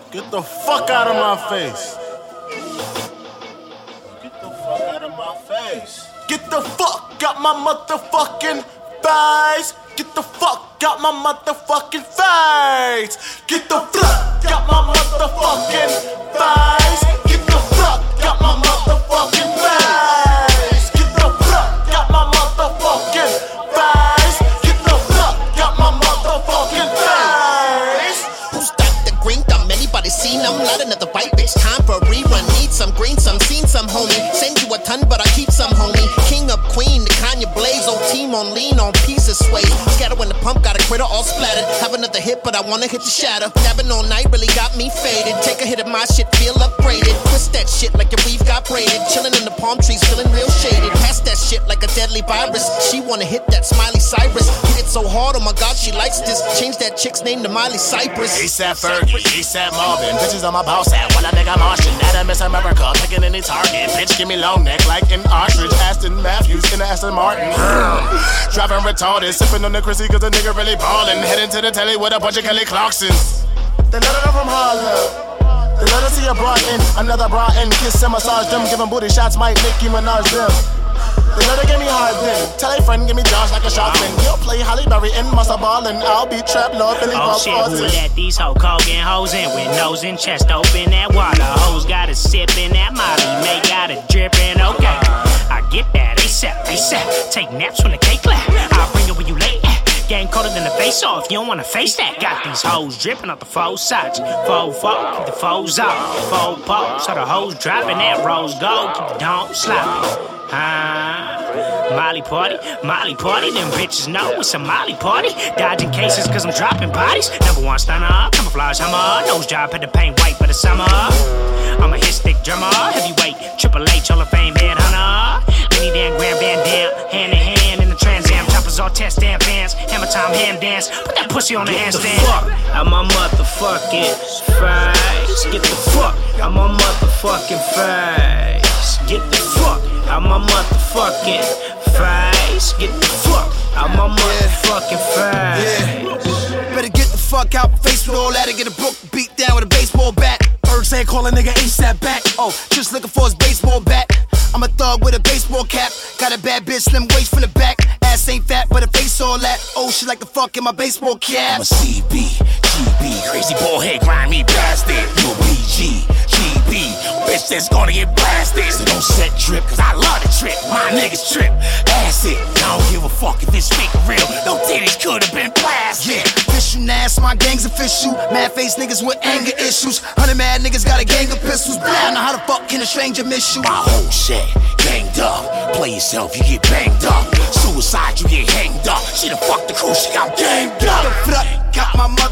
Get the fuck out of my face. Get the fuck out of my face. Get the fuck out my motherfucking face. Get the fuck out my motherfucking face. Get the fuck out my motherfucking face. Get the fuck out my motherfucking face. Get the fuck out my motherfucking face. Get the fuck out my motherfucking face. Who's that? The green thumb? Anybody seen them? Not another white bitch. Time for a rerun. Need some green, some seen some homie. Send you a ton, but I keep some homie. King of Queen, the Kanye Blaze. Old team on lean on pieces sway. Scatter when the pump got a critter all splattered. Have another hit, but I wanna hit the shatter. Dabbing all night really got me faded. Take a hit of my shit, feel upgraded. Twist that shit like your weave got braided. Chilling in the palm trees, feeling real shaded. Pass that shit like a deadly virus. She wanna hit that Smiley Cyrus. Hit it so hard, oh my god, she likes this. Change that chick's name to Miley Cypress. ASAP Fergie, ASAP Marvin. Bitches on my boss hat while I think I'm Martian. That I miss America, picking any target. Bitch, give me long neck like an ostrich. Aston Matthews in the Aston Martin. Driving retarded, sipping on the Chrissy cause the nigga really ballin'. Heading to the telly with a bunch of Kelly Clarksons. They let her from Harlem. They let her see a bra in, another bra in. Kiss and massage them, giving booty shots might Nicki Minaj them. They let her give me hard then. Tell a friend, give me Josh like a shark fin. You'll play Halle Berry in Muscle Ball and I'll be Trap Lord Billy Bob. Oh shit, who let these hoe Kogan hoes in with nose and chest open that water. Hoes got a sip in that Molly, May got it drippin', okay. I get that ASAP, ASAP. Take naps when the cake clap. I'll bring it when you late. Game colder than the face off, you don't wanna face that. Got these hoes dripping off the faux sides. Faux folk, keep the foes off. Faux pose, so the hoes dropping that rose gold. Keep the dome sloppy. Molly party, them bitches know it's a Molly party. Dodging cases cause I'm dropping bodies. Number one stunner, camouflage hammer. Nose job, had to paint white for the summer. I'm a hit stick drummer, heavyweight, Triple H, Hall of Fame headhunter. Benny Dan, Graham Van Dam, hand in hand in the Trans Am. Choppers all test damn fans, hammer time, ham dance. Put that pussy on the handstand. Fuck out my motherfucking face. Get the fuck out my motherfucking face. Get the fuck out my motherfucking face. Get the fuck out my motherfucking face. Better get the fuck out my face with all that and get a book beat down with a baseball bat. Berg said call a nigga ASAP back. Oh, just looking for his baseball bat. I'm a thug with a baseball cap. Got a bad bitch, slim waist from the back. Ass ain't fat, but her face all that. Oh, she like the fuck in my baseball cap. I'm a CB, GB, crazy ball head, grimy bastard. You a BG, GB, bitch that's gonna get blasted. So don't set trip, cause I love the trip. My niggas trip, acid. I don't give a fuck if it's fake or real. No titties could've been blasted. Yeah, official Nas, my gang's official. Mad face niggas with anger issues. 100 mad niggas got a gang of pistols. Blah, now how the fuck can a stranger miss you? My whole shit, ganged up. Play yourself, you get banged up. Suicide, you get hanged up. She done fucked the crew, she got ganged up. Got my